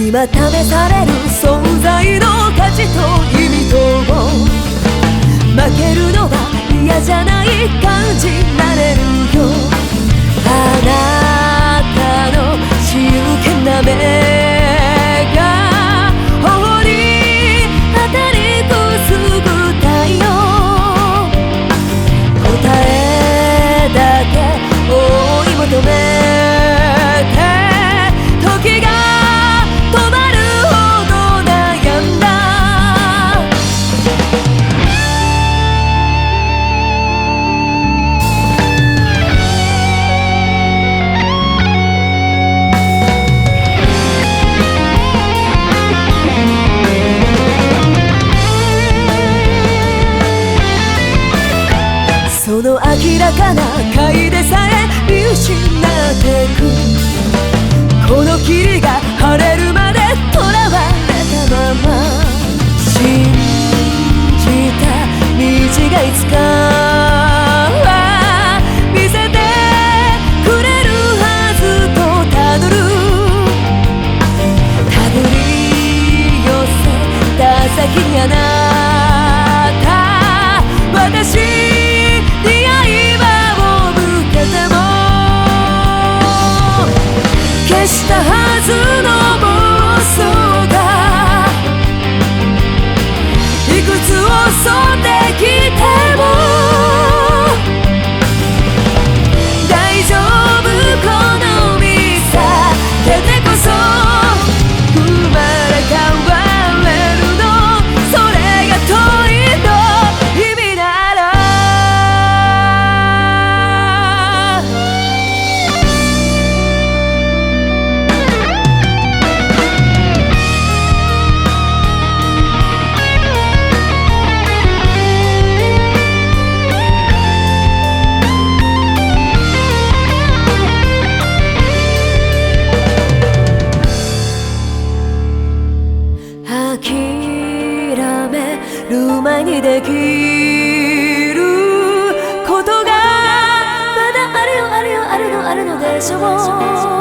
今試される存在の価値と意味とを負けるのが嫌じゃない感じになれるよ。あなたの真剣な目が頬に当たりくすぐ太陽、答えだけ追い求めて時が止まるほど悩んだ。その明らかな嗅でさえ見失ってく、この霧が晴れるまで囚われたまま、信じた道がいつかは見せてくれるはずとたどる、手繰り寄せた先にあなた、私消したはずの妄想がいくつ襲ってきても大丈夫、この身さけてこそ生まれ変われるの、それが問いの意味なら。諦める前にできることがまだあるよあるよあるのあるのでしょう。